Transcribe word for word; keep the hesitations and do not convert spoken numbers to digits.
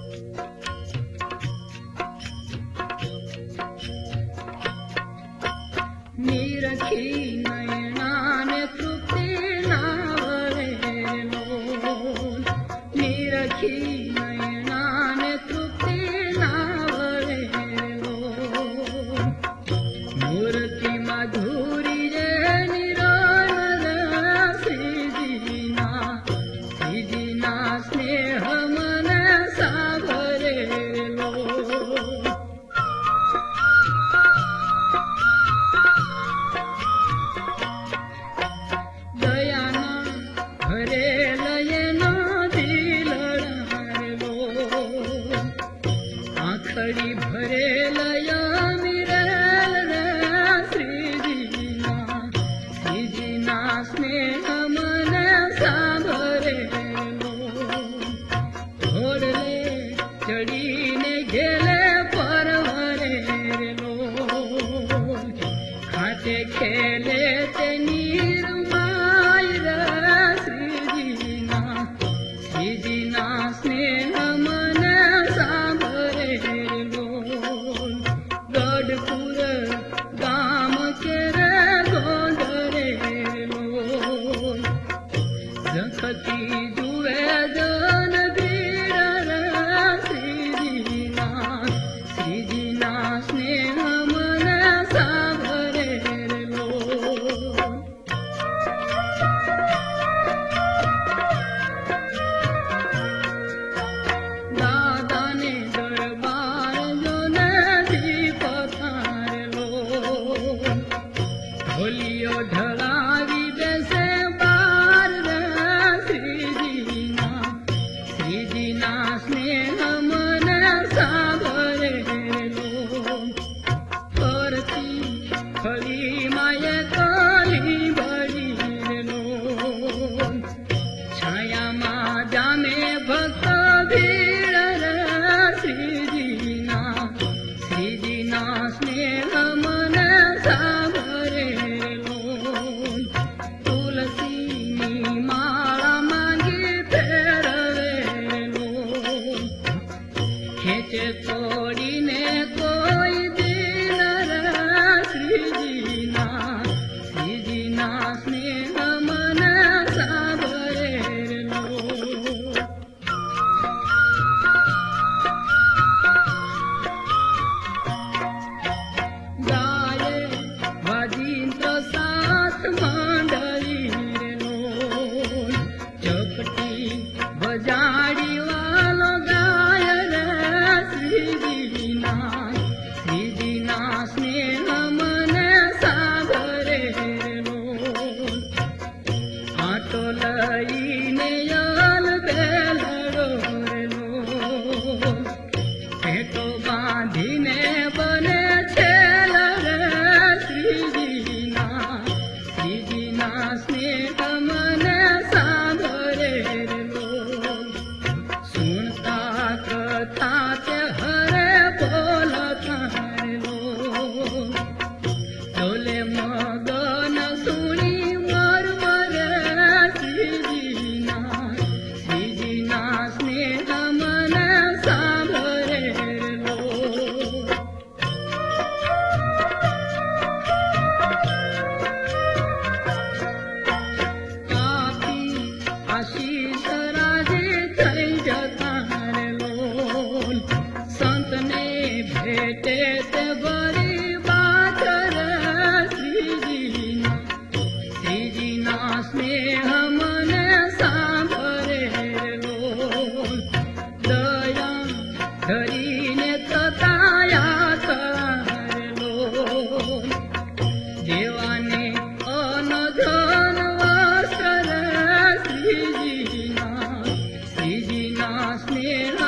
નિરખી નયનાને તૃપ્તિ ના વળેલો, નિરખી નયનાને તૃપ્તિ ના વળેલો, મૂર્તિ માધુરી રે નિરલ શ્રીજીના, શ્રીજીના સ્નેહ મને સાવરેલો. આખડી ભરેલયા મિરેલ શ્રીજીના, શ્રીજીના સ્નેહ મને સાંભળેલો. ઘોડલે ચડીને ઘેલે પરવરેલો, ખાતે ખેલે તે નિર્માય શ્રીજીના, શ્રીજીના સ્નેહ મને સાંભળેલો. ગઢપુર ગામ કેરે ગોંધરેલો, જખતી જુએ જન ભીડ શ્રીજીના, શ્રીજીના સ્નેહ મને સાંભળેલો. દાદાને દરબાર જોને દીપ થારેલો, ઢોલિયો ઢળાવી બેસે બાર શ્રીજીના, શ્રીજીના સ્નેહ મને સાંભળેલો. કરતી ખરી માએ કલી બળીરેલો, છાયામાં જામે ભક્ત ભીડ શ્રીજીના, શ્રીજીના સ્નેહ મને સાંભળેલો. તુલસીની માળા માંગી ફેરવેલો, ખેંચે તોડીને કોઈ દિન શ્રીજીના, શ્રીજીના સ્નેહ મને સાંભળેલો. ગાયે વાજીન્દ્ર સાથ માંડવીરેલો, ચપટી બજાડી વાલો ગાય શ્રીજીના, શ્રીજીના સ્નેહ મને સાંભળેલો. આટો લઈને યલ બેલડો રેલો, પેટો બાંધીને બને છેલ શ્રીજીના, શ્રીજીના સ્નેહ મને સાંભળેલો. સુનતા કથા તે હરે બોલ થારેલો, ડોલે મગન સુણી મરમરે શ્રીજીના, શ્રીજીના સ્નેહ મને સાંભળેલો. આપી આશીષ રાજી થઈ જતારેલો, સંતને ભેટે તે ભરી વાત શ્રીજીના, શ્રીજીના સ્નેહ મને સાંભળેલો. દયા ધરીને તતાયા તારેલો, દેવાને અનધન વસ્ત્ર શ્રીજીના, શ્રીજીના સ્નેહ